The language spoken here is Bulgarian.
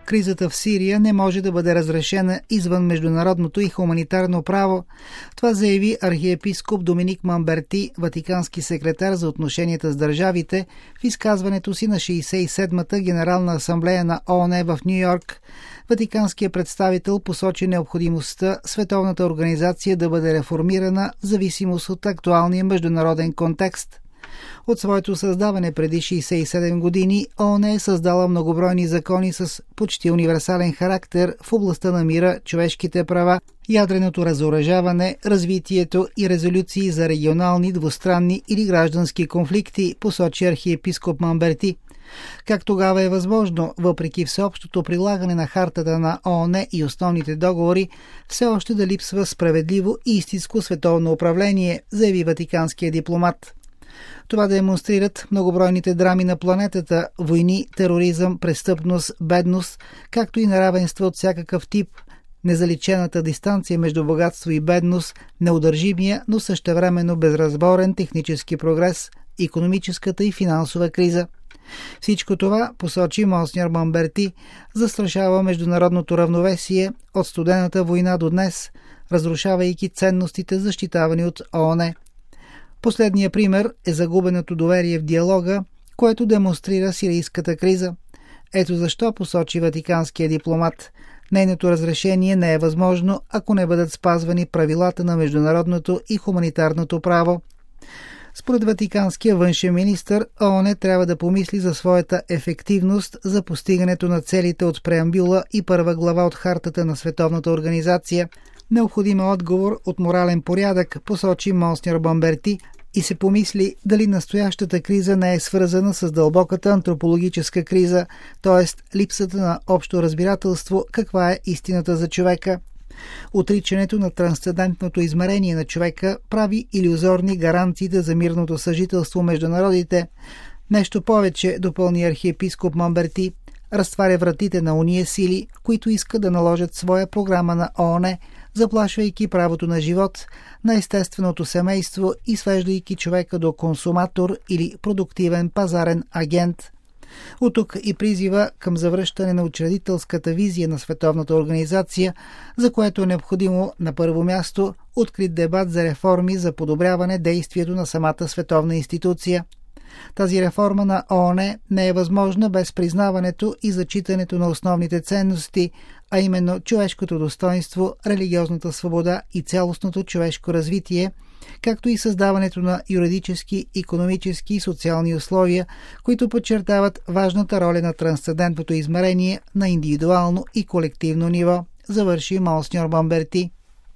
Кризата в Сирия не може да бъде разрешена извън международното и хуманитарно право. Това заяви архиепископ Доминик Мамберти, ватикански секретар за отношенията с държавите, в изказването си на 67-та Генерална асамблея на ООН в Ню Йорк. Ватиканският представител посочи необходимостта Световната организация да бъде реформирана в зависимост от актуалния международен контекст. От своето създаване преди 67 години ООН е създала многобройни закони с почти универсален характер в областта на мира, човешките права, ядреното разоръжаване, развитието и резолюции за регионални, двустранни или граждански конфликти, посочи архиепископ Мамберти. Как тогава е възможно, въпреки всеобщото прилагане на хартата на ООН и основните договори, все още да липсва справедливо и истинско световно управление, заяви ватиканския дипломат. Това демонстрират многобройните драми на планетата, войни, тероризъм, престъпност, бедност, както и неравенства от всякакъв тип, незаличената дистанция между богатство и бедност, неудържимия, но същевременно безразборен технически прогрес, икономическата и финансова криза. Всичко това, посочи монсеньор Мамберти, застрашава международното равновесие от студената война до днес, разрушавайки ценностите, защитавани от ООН. Последният пример е загубеното доверие в диалога, което демонстрира сирийската криза. Ето защо, посочи ватиканския дипломат, нейното разрешение не е възможно, ако не бъдат спазвани правилата на международното и хуманитарното право. Според ватиканския външен министър, ООН трябва да помисли за своята ефективност за постигането на целите от преамбюла и първа глава от хартата на Световната организация. Необходим е отговор от морален порядък, посочи монсеньор Мамберти, и се помисли дали настоящата криза не е свързана с дълбоката антропологическа криза, т.е. липсата на общо разбирателство каква е истината за човека. Отричането на трансцендентното измерение на човека прави илюзорни гаранциите за мирното съжителство между народите. Нещо повече, допълни архиепископ Мамберти, разтваря вратите на ония сили, които искат да наложат своя програма на ООН, заплашвайки правото на живот, на естественото семейство и свеждайки човека до консуматор или продуктивен пазарен агент. От тук и призива към завръщане на учредителската визия на Световната организация, за което е необходимо на първо място открит дебат за реформи за подобряване действието на самата световна институция. Тази реформа на ООН не е възможна без признаването и зачитането на основните ценности, а именно човешкото достоинство, религиозната свобода и цялостното човешко развитие, както и създаването на юридически, икономически и социални условия, които подчертават важната роля на трансцендентното измерение на индивидуално и колективно ниво, завърши монсеньор Мамберти.